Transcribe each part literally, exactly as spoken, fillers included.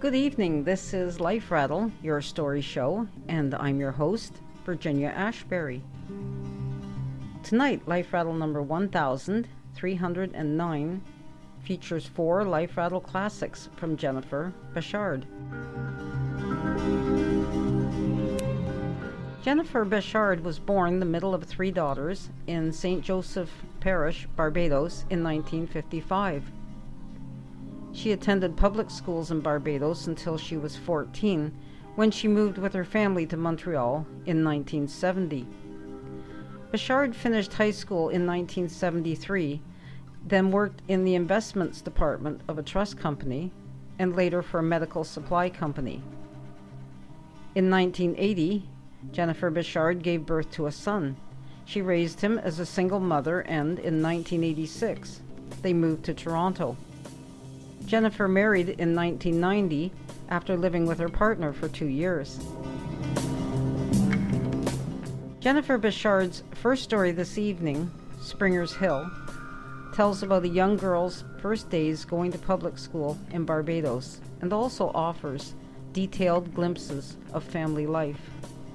Good evening. This is Life Rattle, your story show, and I'm your host, Virginia Ashbury. Tonight, Life Rattle number one thousand three hundred nine features four Life Rattle classics from Jennifer Bechard. Jennifer Bechard was born the middle of three daughters in Saint Joseph Parish, Barbados in nineteen fifty-five. She attended public schools in Barbados until she was fourteen, when she moved with her family to Montreal in nineteen seventy. Bechard finished high school in nineteen seventy-three, then worked in the investments department of a trust company, and later for a medical supply company. In nineteen eighty, Jennifer Bechard gave birth to a son. She raised him as a single mother, and in nineteen eighty-six, they moved to Toronto. Jennifer married in nineteen ninety after living with her partner for two years. Jennifer Bechard's first story this evening, Springer's Hill, tells about a young girl's first days going to public school in Barbados and also offers detailed glimpses of family life.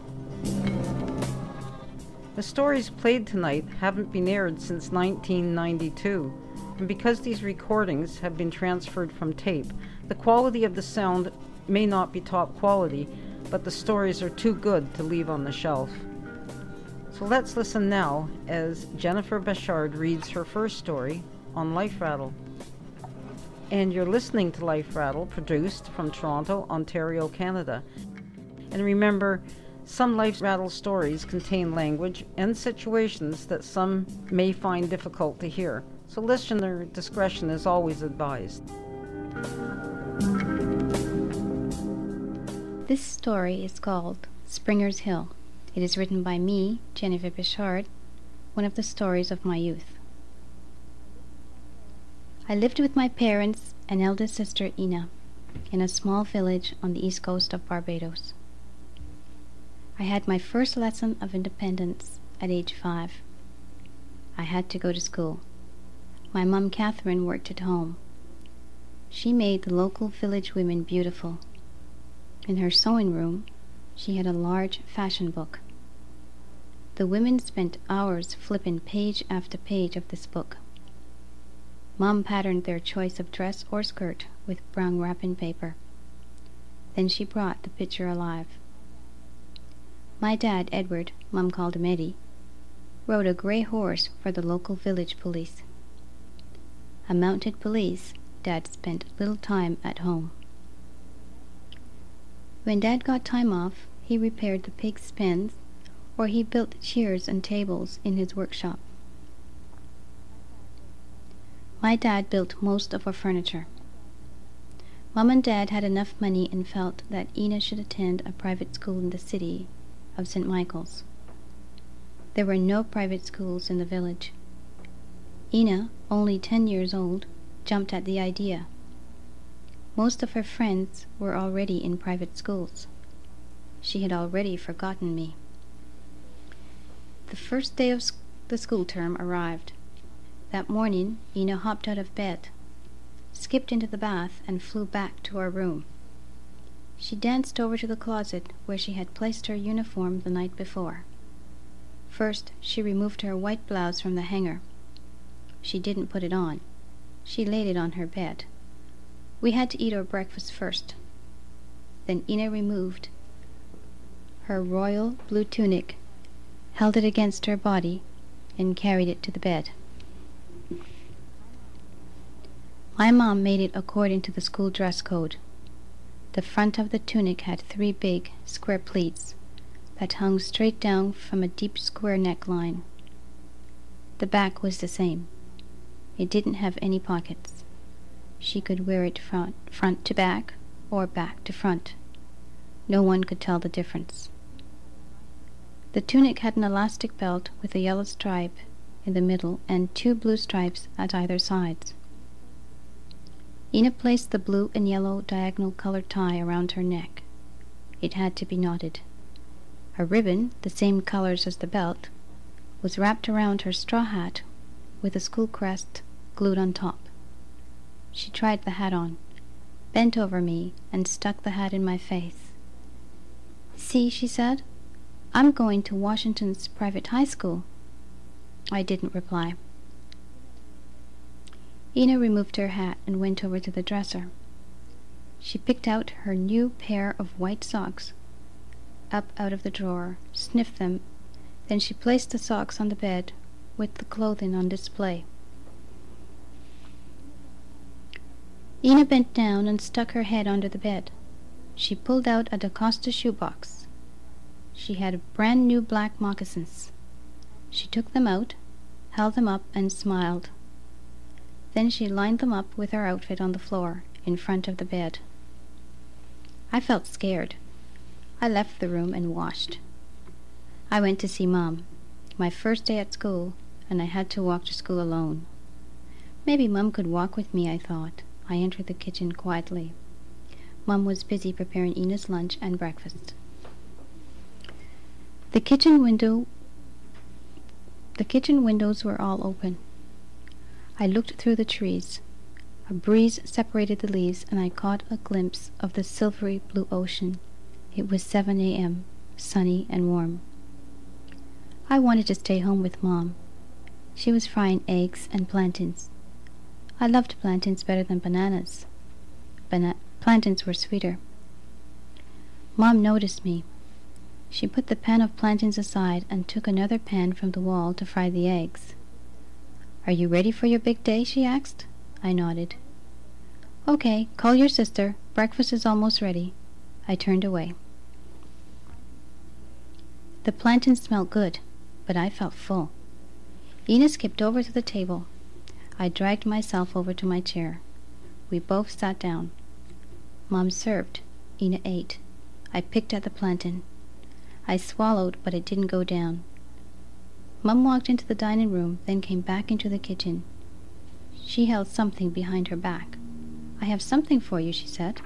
The stories played tonight haven't been aired since nineteen ninety-two. And because these recordings have been transferred from tape, the quality of the sound may not be top quality, but the stories are too good to leave on the shelf. So let's listen now as Jennifer Bechard reads her first story on Life Rattle. And you're listening to Life Rattle, produced from Toronto, Ontario, Canada. And remember, some Life Rattle stories contain language and situations that some may find difficult to hear. So listener discretion is always advised. This story is called Springer's Hill. It is written by me, Jennifer Bechard, one of the stories of my youth. I lived with my parents and eldest sister Ina in a small village on the east coast of Barbados. I had my first lesson of independence at age five. I had to go to school. My mum, Catherine, worked at home. She made the local village women beautiful. In her sewing room, she had a large fashion book. The women spent hours flipping page after page of this book. Mum patterned their choice of dress or skirt with brown wrapping paper. Then she brought the picture alive. My dad, Edward, Mum called him Eddie, rode a grey horse for the local village police. A mounted police, Dad spent little time at home. When Dad got time off, he repaired the pigs' pens, or he built chairs and tables in his workshop. My dad built most of our furniture. Mum and Dad had enough money and felt that Ina should attend a private school in the city of Saint Michael's. There were no private schools in the village. Ina, only ten years old, jumped at the idea. Most of her friends were already in private schools. She had already forgotten me. The first day of the school term arrived. That morning, Ina hopped out of bed, skipped into the bath, and flew back to our room. She danced over to the closet where she had placed her uniform the night before. First, she removed her white blouse from the hanger. She didn't put it on. She laid it on her bed. We had to eat our breakfast first. Then Ina removed her royal blue tunic, held it against her body, and carried it to the bed. My mom made it according to the school dress code. The front of the tunic had three big, square pleats that hung straight down from a deep square neckline. The back was the same. It didn't have any pockets. She could wear it front, front to back or back to front. No one could tell the difference. The tunic had an elastic belt with a yellow stripe in the middle and two blue stripes at either sides. Ina placed the blue and yellow diagonal colored tie around her neck. It had to be knotted. A ribbon, the same colors as the belt, was wrapped around her straw hat with a school crest glued on top. She tried the hat on. bent over me and stuck the hat in my face. "See," she said, "I'm going to Washington's private high school." I didn't reply. Ina removed her hat and went over to the dresser. She picked out her new pair of white socks up out of the drawer, sniffed them, then she placed the socks on the bed with the clothing on display. Ina bent down and stuck her head under the bed. She pulled out a DaCosta shoebox. She had brand new black moccasins. She took them out, held them up, and smiled. Then she lined them up with her outfit on the floor in front of the bed. I felt scared. I left the room and washed. I went to see Mom. My first day at school, and I had to walk to school alone. Maybe Mom could walk with me, I thought. I entered the kitchen quietly. Mom was busy preparing Ina's lunch and breakfast. The kitchen window The kitchen windows were all open. I looked through the trees. A breeze separated the leaves, and I caught a glimpse of the silvery blue ocean. It was seven a m, sunny and warm. I wanted to stay home with Mom. She was frying eggs and plantains. I loved plantains better than bananas. Bana- plantains were sweeter. Mom noticed me. She put the pan of plantains aside and took another pan from the wall to fry the eggs. "Are you ready for your big day?" she asked. I nodded. "Okay, call your sister. Breakfast is almost ready." I turned away. The plantains smelled good, but I felt full. Ina skipped over to the table. I dragged myself over to my chair. We both sat down. Mom served. Ina ate. I picked at the plantain. I swallowed, but it didn't go down. Mom walked into the dining room, then came back into the kitchen. She held something behind her back. "I have something for you," she said.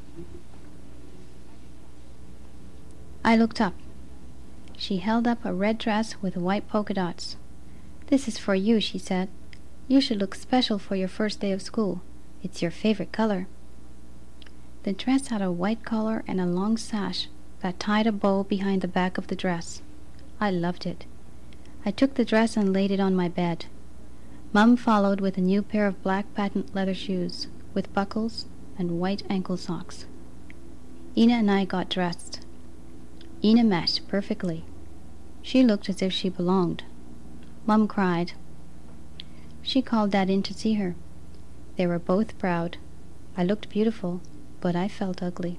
I looked up. She held up a red dress with white polka dots. "This is for you," she said. "You should look special for your first day of school. It's your favorite color." The dress had a white collar and a long sash that tied a bow behind the back of the dress. I loved it. I took the dress and laid it on my bed. Mum followed with a new pair of black patent leather shoes, with buckles and white ankle socks. Ina and I got dressed. Ina matched perfectly. She looked as if she belonged. Mum cried. She called Dad in to see her. They were both proud. I looked beautiful, but I felt ugly.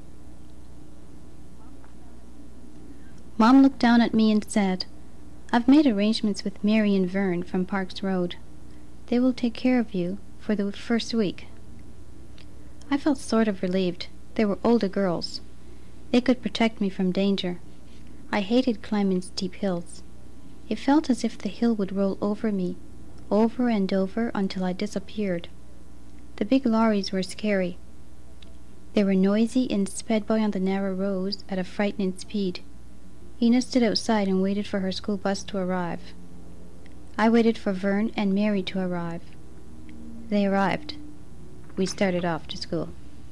Mom looked down at me and said, "I've made arrangements with Mary and Vern from Parks Road. They will take care of you for the first week." I felt sort of relieved. They were older girls. They could protect me from danger. I hated climbing steep hills. It felt as if the hill would roll over me, over and over until I disappeared. The big lorries were scary. They were noisy and sped by on the narrow roads at a frightening speed. Ina stood outside and waited for her school bus to arrive. I waited for Vern and Mary to arrive. They arrived. We started off to school.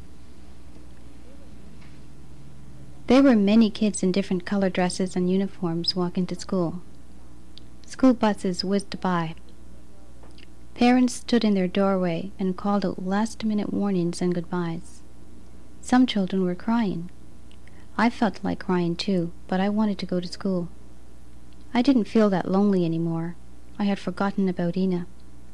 There were many kids in different color dresses and uniforms walking to school. School buses whizzed by. Parents stood in their doorway and called out last-minute warnings and goodbyes. Some children were crying. I felt like crying too, but I wanted to go to school. I didn't feel that lonely anymore. I had forgotten about Ina.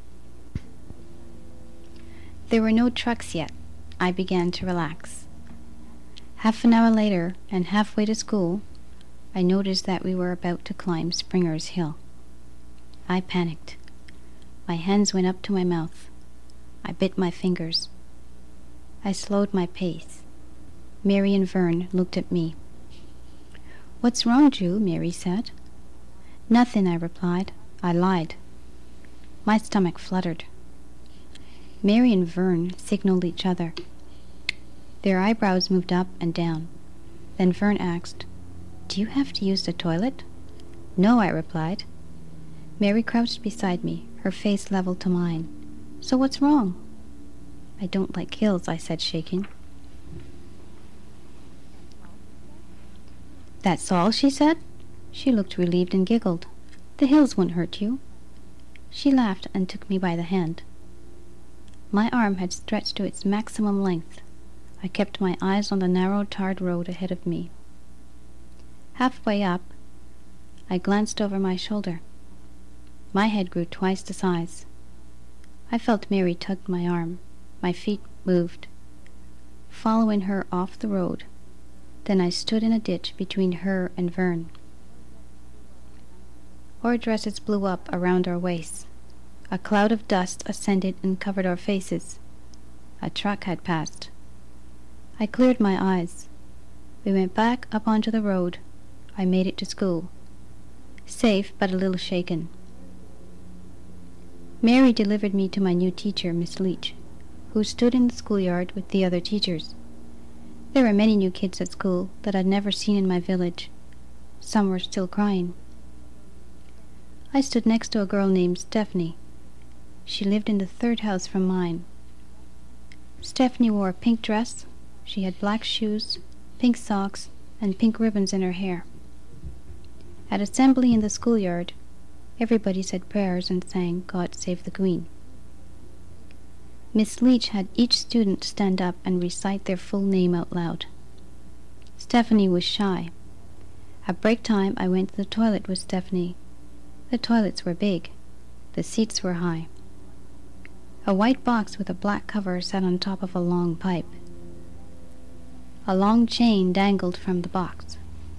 There were no trucks yet. I began to relax. Half an hour later, and halfway to school, I noticed that we were about to climb Springer's Hill. I panicked. My hands went up to my mouth. I bit my fingers. I slowed my pace. Mary and Vern looked at me. "What's wrong, Drew?" Mary said. "Nothing," I replied. I lied. My stomach fluttered. Mary and Vern signaled each other. Their eyebrows moved up and down. Then Vern asked, "Do you have to use the toilet?" "No," I replied. Mary crouched beside me, her face level to mine. "So what's wrong?" "I don't like hills," I said, shaking. That's all, she said. She looked relieved and giggled. The hills won't hurt you. She laughed and took me by the hand. My arm had stretched to its maximum length. I kept my eyes on the narrow tarred road ahead of me. Halfway up, I glanced over my shoulder. My head grew twice the size. I felt Mary tug my arm. My feet moved, following her off the road. Then I stood in a ditch between her and Vern. Our dresses blew up around our waists. A cloud of dust ascended and covered our faces. A truck had passed. I cleared my eyes. We went back up onto the road. I made it to school. Safe, but a little shaken. Mary delivered me to my new teacher, Miss Leach, who stood in the schoolyard with the other teachers. There were many new kids at school that I'd never seen in my village. Some were still crying. I stood next to a girl named Stephanie. She lived in the third house from mine. Stephanie wore a pink dress. She had black shoes, pink socks, and pink ribbons in her hair. At assembly in the schoolyard, everybody said prayers and sang God Save the Queen. Miss Leach had each student stand up and recite their full name out loud. Stephanie was shy. At break time, I went to the toilet with Stephanie. The toilets were big. The seats were high. A white box with a black cover sat on top of a long pipe. A long chain dangled from the box.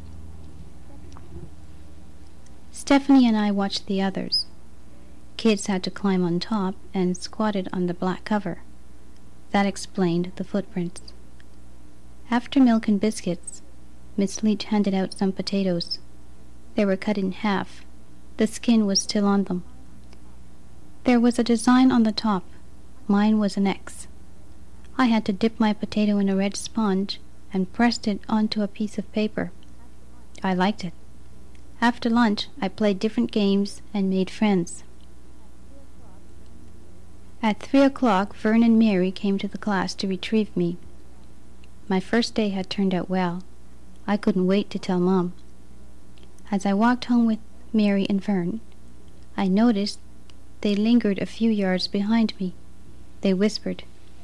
Stephanie and I watched the others. Kids had to climb on top and squatted on the black cover. That explained the footprints. After milk and biscuits, Miss Leach handed out some potatoes. They were cut in half. The skin was still on them. There was a design on the top. Mine was an X. I had to dip my potato in a red sponge and pressed it onto a piece of paper. I liked it. After lunch, I played different games and made friends. At three o'clock, Vern and Mary came to the class to retrieve me. My first day had turned out well. I couldn't wait to tell Mom. As I walked home with Mary and Vern, I noticed they lingered a few yards behind me. They whispered.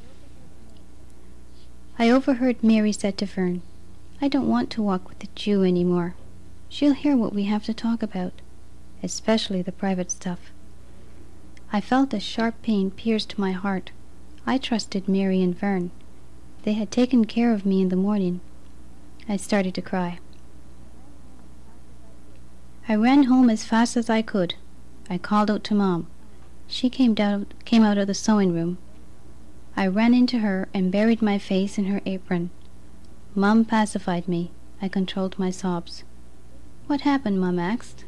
I overheard Mary said to Vern, "I don't want to walk with the Jew anymore. She'll hear what we have to talk about, especially the private stuff." I felt a sharp pain pierce my heart. I trusted Mary and Vern. They had taken care of me in the morning. I started to cry. I ran home as fast as I could. I called out to Mom. She came down, came out of the sewing room. I ran into her and buried my face in her apron. Mom pacified me. I controlled my sobs. "What happened?" Mom asked.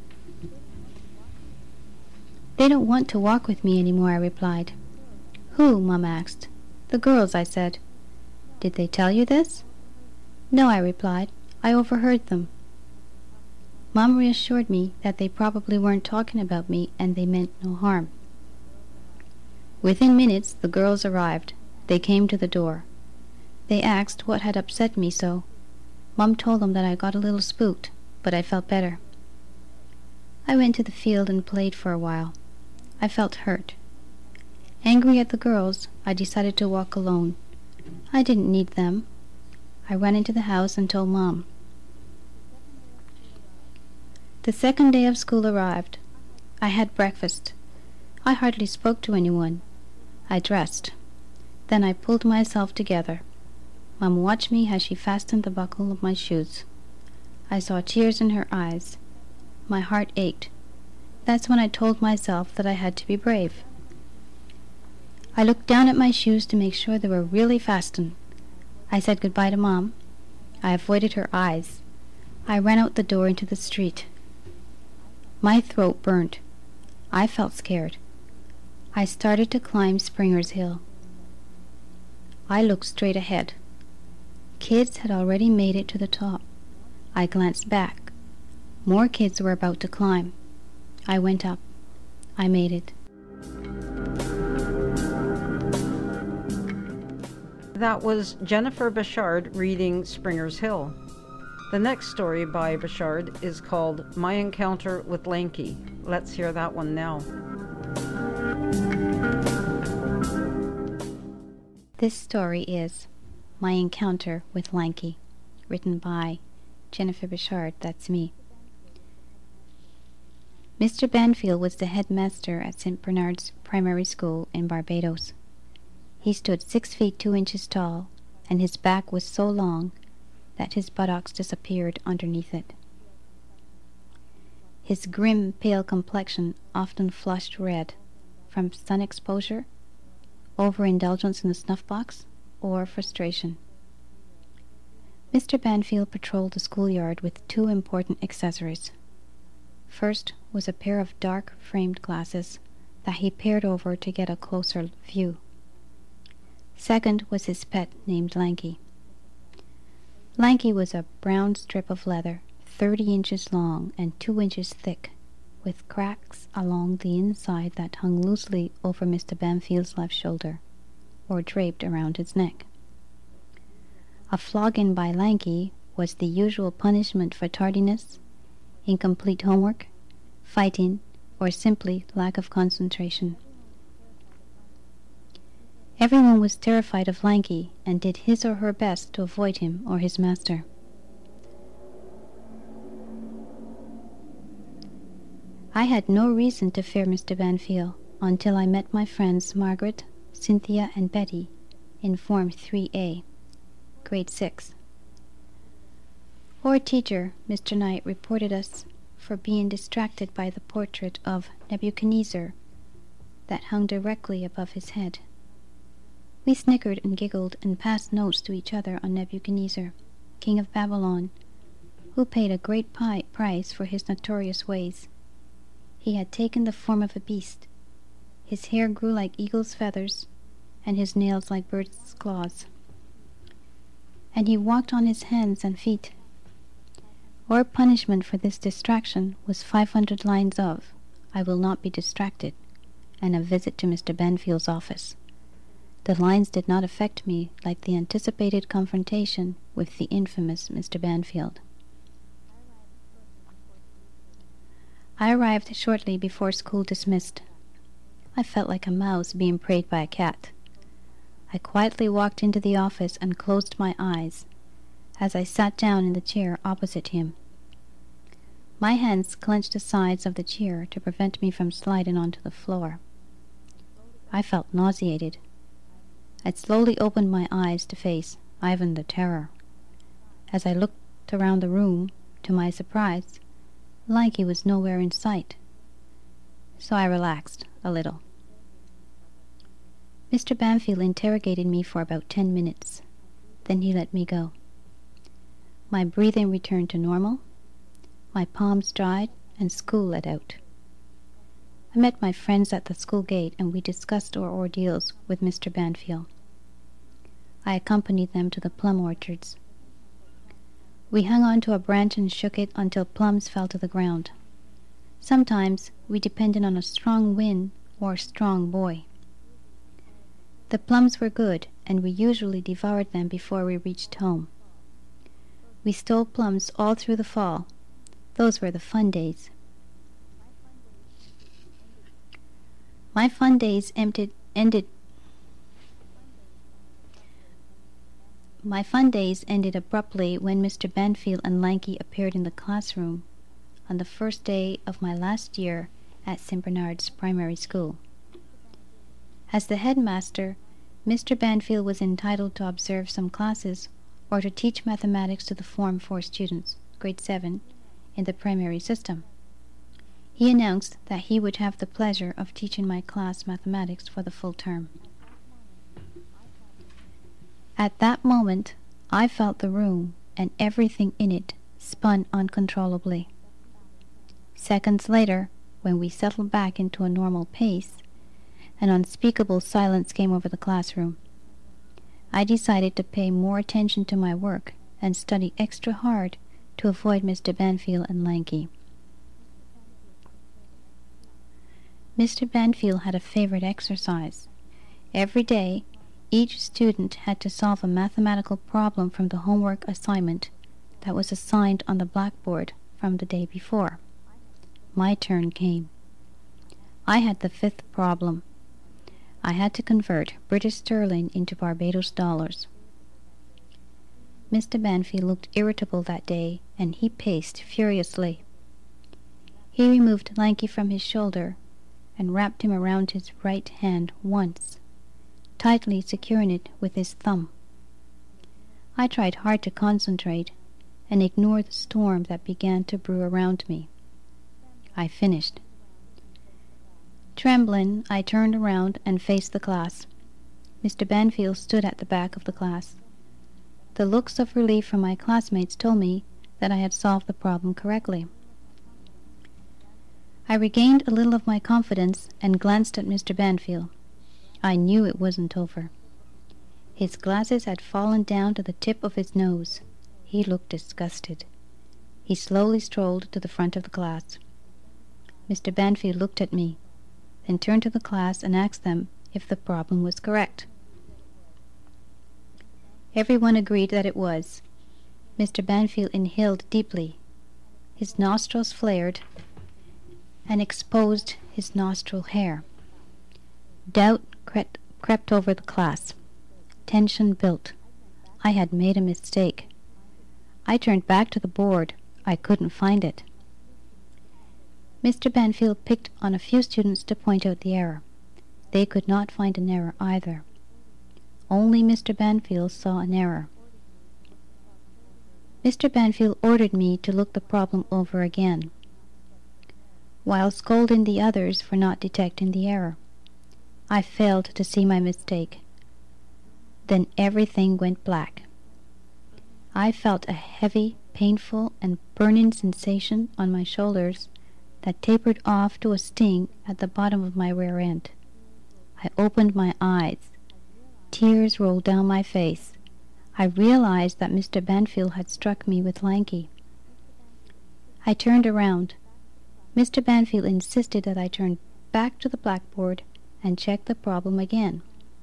"They don't want to walk with me anymore," I replied. "Who?" Mom asked. "The girls," I said. "Did they tell you this?" "No," I replied. "I overheard them." Mom reassured me that they probably weren't talking about me and they meant no harm. Within minutes, the girls arrived. They came to the door. They asked what had upset me so. Mom told them that I got a little spooked, but I felt better. I went to the field and played for a while. I felt hurt. Angry at the girls, I decided to walk alone. I didn't need them. I ran into the house and told Mom. The second day of school arrived. I had breakfast. I hardly spoke to anyone. I dressed. Then I pulled myself together. Mom watched me as she fastened the buckle of my shoes. I saw tears in her eyes. My heart ached. That's when I told myself that I had to be brave. I looked down at my shoes to make sure they were really fastened. I said goodbye to Mom. I avoided her eyes. I ran out the door into the street. My throat burned. I felt scared. I started to climb Springer's Hill. I looked straight ahead. Kids had already made it to the top. I glanced back. More kids were about to climb. I went up. I made it. That was Jennifer Bechard reading Springer's Hill. The next story by Bouchard is called My Encounter with Lanky. Let's hear that one now. This story is My Encounter with Lanky, written by Jennifer Bouchard, that's me. Mister Banfield was the headmaster at Saint Bernard's Primary School in Barbados. He stood six feet two inches tall, and his back was so long that his buttocks disappeared underneath it. His grim, pale complexion often flushed red from sun exposure, overindulgence in the snuff box, or frustration. Mister Banfield patrolled the schoolyard with two important accessories. First was a pair of dark-framed glasses that he peered over to get a closer view. Second was his pet named Lanky. Lanky was a brown strip of leather, thirty inches long and two inches thick, with cracks along the inside that hung loosely over Mister Banfield's left shoulder, or draped around his neck. A flogging by Lanky was the usual punishment for tardiness, incomplete homework, fighting, or simply lack of concentration. Everyone was terrified of Lanky and did his or her best to avoid him or his master. I had no reason to fear Mister Banfield until I met my friends Margaret, Cynthia, and Betty in Form three A, Grade six. Our teacher, Mister Knight, reported us for being distracted by the portrait of Nebuchadnezzar that hung directly above his head. We snickered and giggled and passed notes to each other on Nebuchadnezzar, king of Babylon, who paid a great pi- price for his notorious ways. He had taken the form of a beast. His hair grew like eagle's feathers, and his nails like bird's claws. And he walked on his hands and feet. Our punishment for this distraction was five hundred lines of I Will Not Be Distracted, and a visit to Mister Banfield's office. The lines did not affect me like the anticipated confrontation with the infamous Mister Banfield. I arrived shortly before school dismissed. I felt like a mouse being preyed by a cat. I quietly walked into the office and closed my eyes as I sat down in the chair opposite him. My hands clenched the sides of the chair to prevent me from sliding onto the floor. I felt nauseated. I slowly opened my eyes to face Ivan the Terror. As I looked around the room, to my surprise, Lanky was nowhere in sight. So I relaxed a little. Mister Banfield interrogated me for about ten minutes. Then he let me go. My breathing returned to normal. My palms dried and school let out. I met my friends at the school gate and we discussed our ordeals with Mister Banfield. I accompanied them to the plum orchards. We hung on to a branch and shook it until plums fell to the ground. Sometimes we depended on a strong wind or a strong boy. The plums were good, and we usually devoured them before we reached home. We stole plums all through the fall. Those were the fun days. My fun days emptied, ended. My fun days ended abruptly when Mister Banfield and Lanky appeared in the classroom on the first day of my last year at Saint Bernard's Primary School. As the headmaster, Mister Banfield was entitled to observe some classes or to teach mathematics to the Form four students, grade seven, in the primary system. He announced that he would have the pleasure of teaching my class mathematics for the full term. At that moment, I felt the room and everything in it spun uncontrollably. Seconds later, when we settled back into a normal pace, an unspeakable silence came over the classroom. I decided to pay more attention to my work and study extra hard to avoid Mister Banfield and Lanky. Mister Banfield had a favorite exercise. Every day, each student had to solve a mathematical problem from the homework assignment that was assigned on the blackboard from the day before. My turn came. I had the fifth problem. I had to convert British sterling into Barbados dollars. Mister Banfield looked irritable that day, and he paced furiously. He removed Lanky from his shoulder and wrapped him around his right hand once, tightly securing it with his thumb. I tried hard to concentrate and ignore the storm that began to brew around me. I finished. Trembling, I turned around and faced the class. Mister Banfield stood at the back of the class. The looks of relief from my classmates told me that I had solved the problem correctly. I regained a little of my confidence and glanced at Mister Banfield. I knew it wasn't over. His glasses had fallen down to the tip of his nose. He looked disgusted. He slowly strolled to the front of the class. Mister Banfield looked at me, then turned to the class and asked them if the problem was correct. Everyone agreed that it was. Mister Banfield inhaled deeply. His nostrils flared and exposed his nostril hair. Doubt crept, crept over the class. Tension built. I had made a mistake. I turned back to the board. I couldn't find it. Mister Banfield picked on a few students to point out the error. They could not find an error either. Only Mister Banfield saw an error. Mister Banfield ordered me to look the problem over again, while scolding the others for not detecting the error. I failed to see my mistake. Then everything went black. I felt a heavy, painful, and burning sensation on my shoulders that tapered off to a sting at the bottom of my rear end. I opened my eyes. Tears rolled down my face. I realized that Mister Banfield had struck me with Lanky. I turned around. Mister Banfield insisted that I turn back to the blackboard and check the problem again.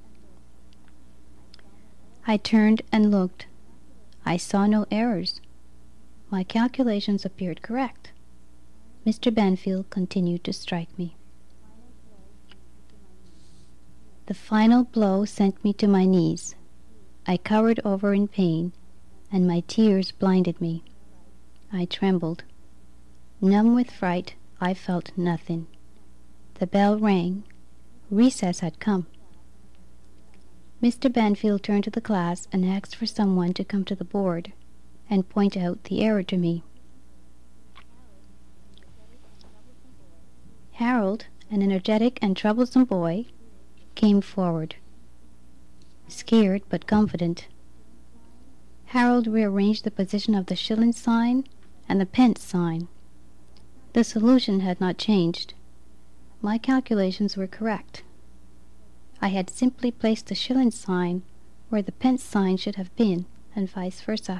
I turned and looked. I saw no errors. My calculations appeared correct. Mister Banfield continued to strike me. The final blow sent me to my knees. I cowered over in pain, and my tears blinded me. I trembled. Numb with fright, I felt nothing. The bell rang. Recess had come. Mister Banfield turned to the class and asked for someone to come to the board and point out the error to me. Harold, an energetic and troublesome boy, came forward. Scared but confident, Harold rearranged the position of the shilling sign and the pence sign. The solution had not changed. My calculations were correct. I had simply placed the shilling sign where the pence sign should have been, and vice versa.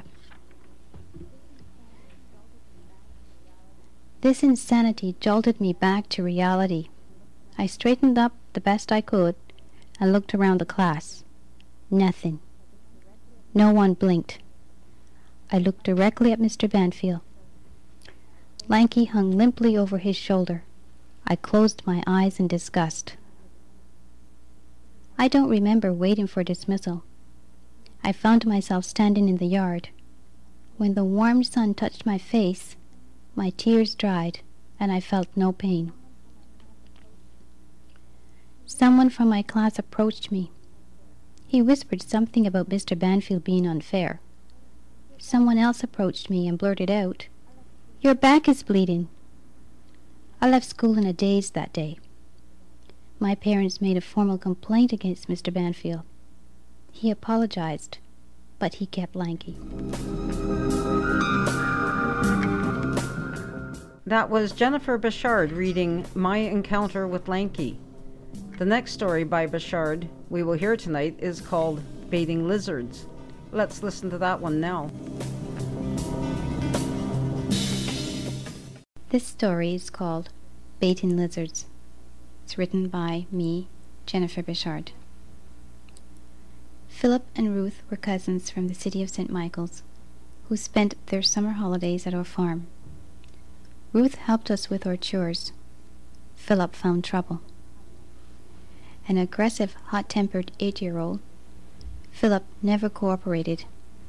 This insanity jolted me back to reality. I straightened up the best I could and looked around the class. Nothing. No one blinked. I looked directly at Mister Banfield. Lanky hung limply over his shoulder. I closed my eyes in disgust. I don't remember waiting for dismissal. I found myself standing in the yard. When the warm sun touched my face, my tears dried, and I felt no pain. Someone from my class approached me. He whispered something about Mister Banfield being unfair. Someone else approached me and blurted out, "Your back is bleeding." I left school in a daze that day. My parents made a formal complaint against Mister Banfield. He apologized, but he kept Lanky. That was Jennifer Bouchard reading My Encounter with Lanky. The next story by Bouchard we will hear tonight is called Baiting Lizards. Let's listen to that one now. This story is called Baiting Lizards. It's written by me, Jennifer Bouchard. Philip and Ruth were cousins from the city of Saint Michael's. who spent their summer holidays at our farm. Ruth helped us with our chores. Philip found trouble. An aggressive, hot-tempered eight-year-old, Philip never cooperated.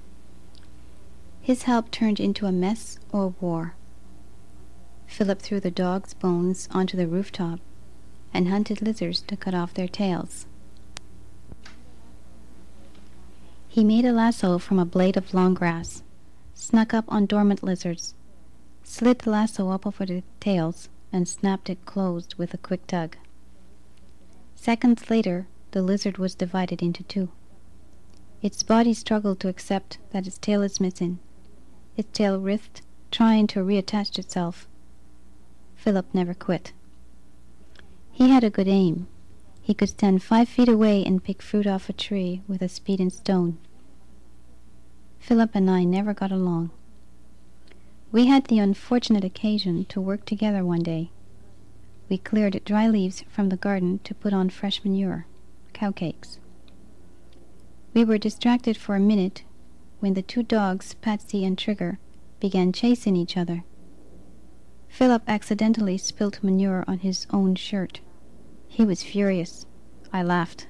His help turned into a mess or war. Philip threw the dog's bones onto the rooftop and hunted lizards to cut off their tails. He made a lasso from a blade of long grass, snuck up on dormant lizards, slid the lasso up over the tails, and snapped it closed with a quick tug. Seconds later, the lizard was divided into two. Its body struggled to accept that its tail is missing. Its tail writhed, trying to reattach itself. Philip never quit. He had a good aim. He could stand five feet away and pick fruit off a tree with a speeding stone. Philip and I never got along. We had the unfortunate occasion to work together one day. We cleared dry leaves from the garden to put on fresh manure, cow cakes. We were distracted for a minute when the two dogs, Patsy and Trigger, began chasing each other. Philip accidentally spilt manure on his own shirt. He was furious. I laughed.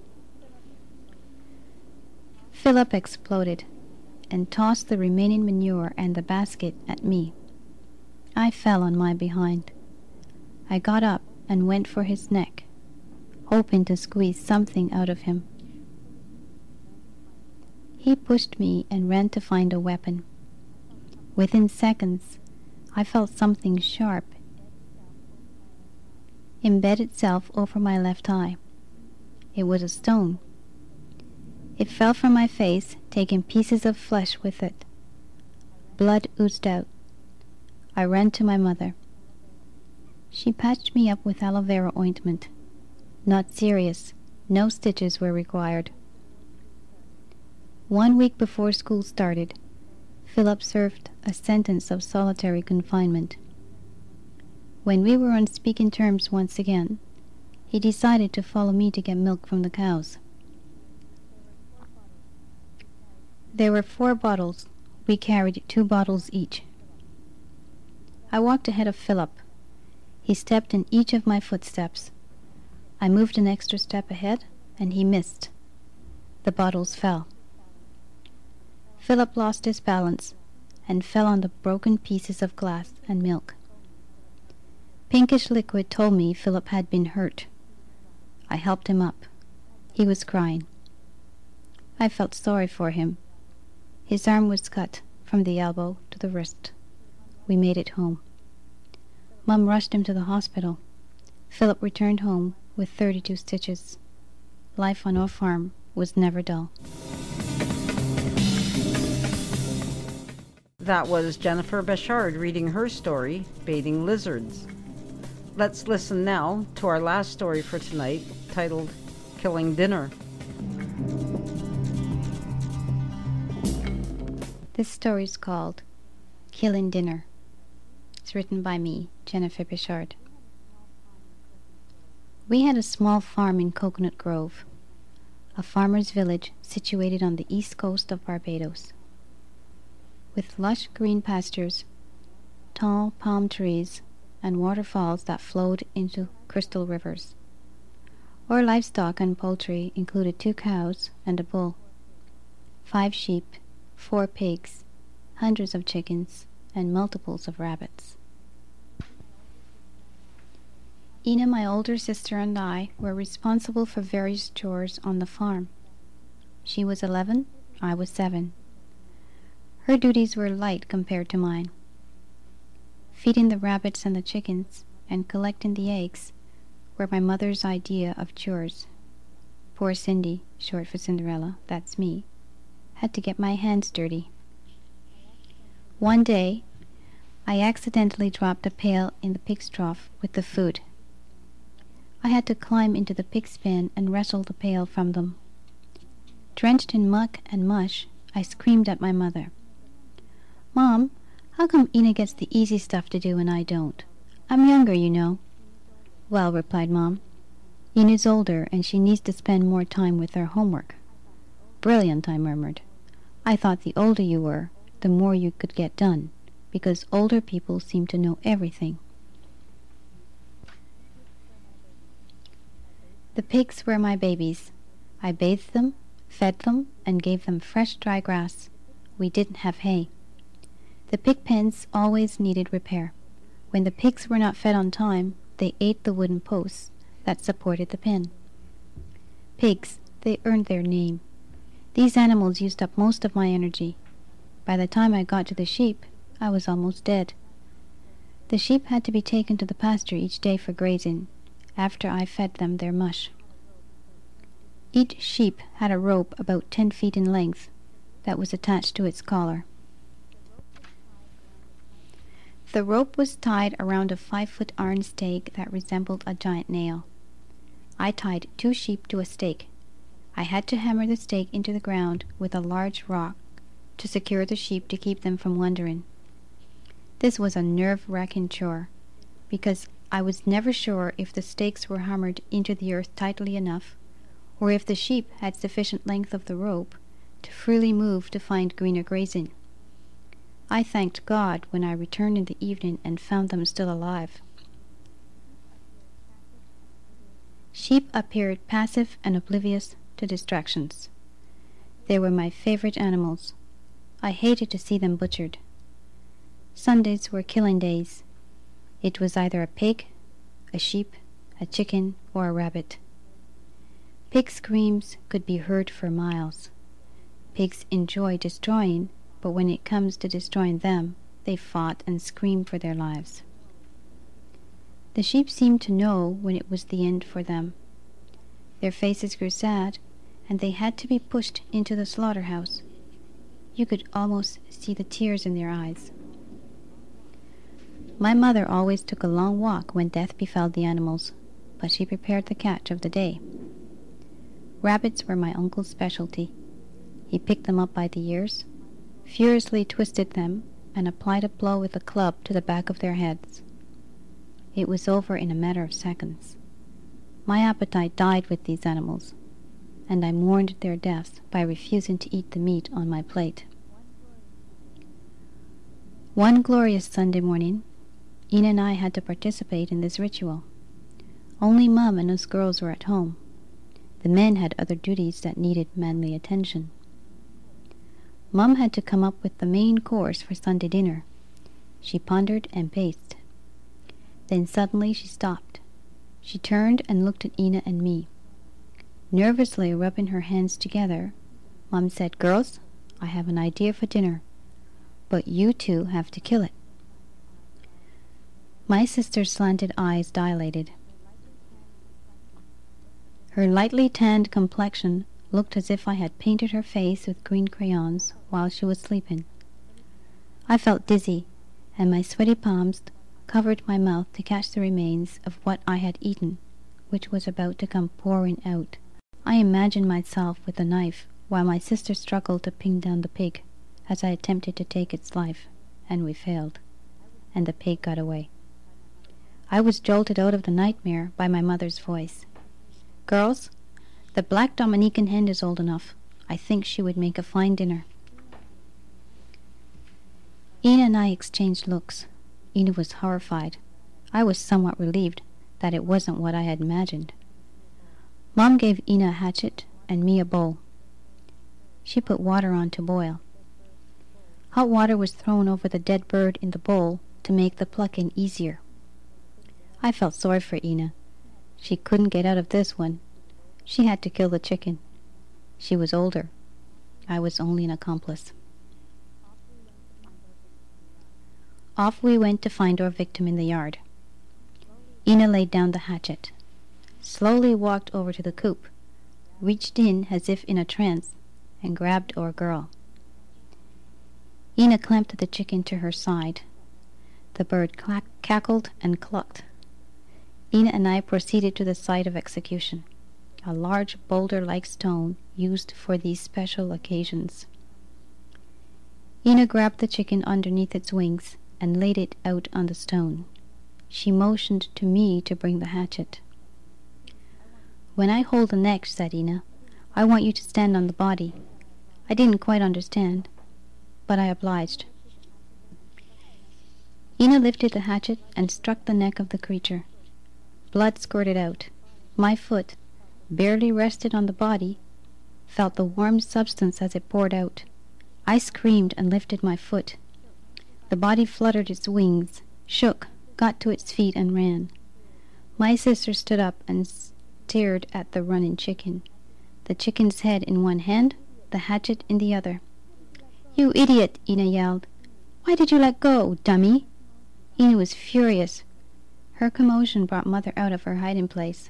Philip exploded and tossed the remaining manure and the basket at me. I fell on my behind. I got up and went for his neck, hoping to squeeze something out of him. He pushed me and ran to find a weapon. Within seconds, I felt something sharp embed itself over my left eye. It was a stone. It fell from my face, taking pieces of flesh with it. Blood oozed out. I ran to my mother. She patched me up with aloe vera ointment. Not serious. No stitches were required. One week before school started, Philip served a sentence of solitary confinement. When we were on speaking terms once again, he decided to follow me to get milk from the cows. There were four bottles. We carried two bottles each. I walked ahead of Philip. He stepped in each of my footsteps. I moved an extra step ahead, and he missed. The bottles fell. Philip lost his balance and fell on the broken pieces of glass and milk. Pinkish liquid told me Philip had been hurt. I helped him up. He was crying. I felt sorry for him. His arm was cut from the elbow to the wrist. We made it home. Mum rushed him to the hospital. Philip returned home with thirty-two stitches. Life on our farm was never dull. That was Jennifer Bechard reading her story, Baiting Lizards. Let's listen now to our last story for tonight, titled Killing Dinner. This story is called Killing Dinner. It's written by me, Jennifer Bechard. We had a small farm in Coconut Grove, a farmer's village situated on the east coast of Barbados. With lush green pastures, tall palm trees, and waterfalls that flowed into crystal rivers. Our livestock and poultry included two cows and a bull, five sheep, four pigs, hundreds of chickens, and multiples of rabbits. Ina, my older sister, and I were responsible for various chores on the farm. She was eleven, I was seven. Her duties were light compared to mine. Feeding the rabbits and the chickens and collecting the eggs were my mother's idea of chores. Poor Cindy, short for Cinderella, that's me, had to get my hands dirty. One day, I accidentally dropped a pail in the pig's trough with the food. I had to climb into the pig's pen and wrestle the pail from them. Drenched in muck and mush, I screamed at my mother. "Mom, how come Ina gets the easy stuff to do and I don't? I'm younger, you know." "Well," replied Mom, "Ina's older and she needs to spend more time with her homework." "Brilliant," I murmured. "I thought the older you were, the more you could get done, because older people seem to know everything. The pigs were my babies. I bathed them, fed them, and gave them fresh dry grass. We didn't have hay. The pig pens always needed repair. When the pigs were not fed on time, they ate the wooden posts that supported the pen. Pigs, they earned their name. These animals used up most of my energy. By the time I got to the sheep, I was almost dead. The sheep had to be taken to the pasture each day for grazing, after I fed them their mush. Each sheep had a rope about ten feet in length that was attached to its collar. The rope was tied around a five-foot iron stake that resembled a giant nail. I tied two sheep to a stake. I had to hammer the stake into the ground with a large rock to secure the sheep to keep them from wandering. This was a nerve-wracking chore, because I was never sure if the stakes were hammered into the earth tightly enough, or if the sheep had sufficient length of the rope to freely move to find greener grazing. I thanked God when I returned in the evening and found them still alive. Sheep appeared passive and oblivious to distractions. They were my favorite animals. I hated to see them butchered. Sundays were killing days. It was either a pig, a sheep, a chicken, or a rabbit. Pig screams could be heard for miles. Pigs enjoy destroying, but when it comes to destroying them, they fought and screamed for their lives. The sheep seemed to know when it was the end for them. Their faces grew sad, and they had to be pushed into the slaughterhouse. You could almost see the tears in their eyes. My mother always took a long walk when death befell the animals, but she prepared the catch of the day. Rabbits were my uncle's specialty. He picked them up by the ears, furiously twisted them, and applied a blow with a club to the back of their heads. It was over in a matter of seconds. My appetite died with these animals, and I mourned their deaths by refusing to eat the meat on my plate. One glorious Sunday morning, Ina and I had to participate in this ritual. Only Mum and us girls were at home. The men had other duties that needed manly attention. Mum had to come up with the main course for Sunday dinner. She pondered and paced. Then suddenly she stopped. She turned and looked at Ina and me. Nervously rubbing her hands together, Mum said, "Girls, I have an idea for dinner, but you two have to kill it." My sister's slanted eyes dilated. Her lightly tanned complexion looked as if I had painted her face with green crayons while she was sleeping. I felt dizzy, and my sweaty palms covered my mouth to catch the remains of what I had eaten, which was about to come pouring out. I imagined myself with a knife while my sister struggled to pin down the pig as I attempted to take its life, and we failed, and the pig got away. I was jolted out of the nightmare by my mother's voice. "Girls, the black Dominican hen is old enough. I think she would make a fine dinner." Ina and I exchanged looks. Ina was horrified. I was somewhat relieved that it wasn't what I had imagined. Mom gave Ina a hatchet and me a bowl. She put water on to boil. Hot water was thrown over the dead bird in the bowl to make the plucking easier. I felt sorry for Ina. She couldn't get out of this one. She had to kill the chicken. She was older. I was only an accomplice. Off we went to find our victim in the yard. Ina laid down the hatchet, slowly walked over to the coop, reached in as if in a trance, and grabbed our girl. Ina clamped the chicken to her side. The bird clack- cackled and clucked. Ina and I proceeded to the site of execution, a large boulder-like stone used for these special occasions. Ina grabbed the chicken underneath its wings and laid it out on the stone. She motioned to me to bring the hatchet. "When I hold the neck," said Ina, "I want you to stand on the body." I didn't quite understand. but I obliged. Ina lifted the hatchet and struck the neck of the creature. Blood squirted out. My foot, barely rested on the body, felt the warm substance as it poured out. I screamed and lifted my foot. The body fluttered its wings, shook, got to its feet, and ran. My sister stood up and stared at the running chicken, the chicken's head in one hand, the hatchet in the other. "You idiot!" Ina yelled. "Why did you let go, dummy?" Ina was furious. Her commotion brought Mother out of her hiding place.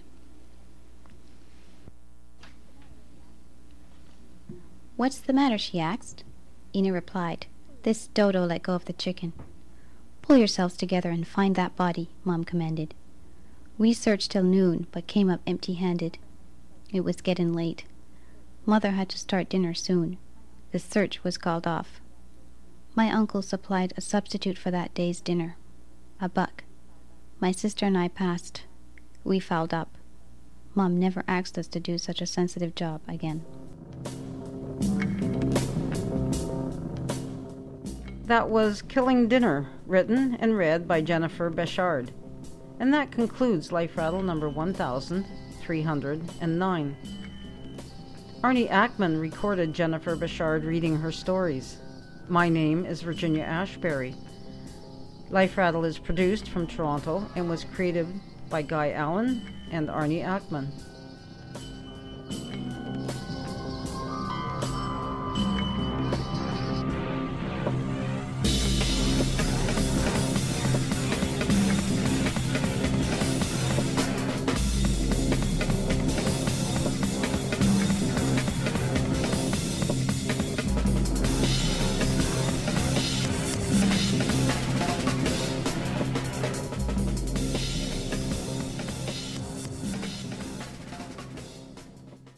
"What's the matter?" she asked. Ina replied, "This dodo let go of the chicken." "Pull yourselves together and find that body," Mom commanded. We searched till noon, but came up empty-handed. It was getting late. Mother had to start dinner soon. The search was called off. My uncle supplied a substitute for that day's dinner. A buck. My sister and I passed. We fouled up. Mom never asked us to do such a sensitive job again. That was Killing Dinner, written and read by Jennifer Bechard. And that concludes Life Rattle number one thousand three hundred nine. Arnie Ackman recorded Jennifer Bechard reading her stories. My name is Virginia Ashbury. Life Rattle is produced from Toronto and was created by Guy Allen and Arnie Ackman.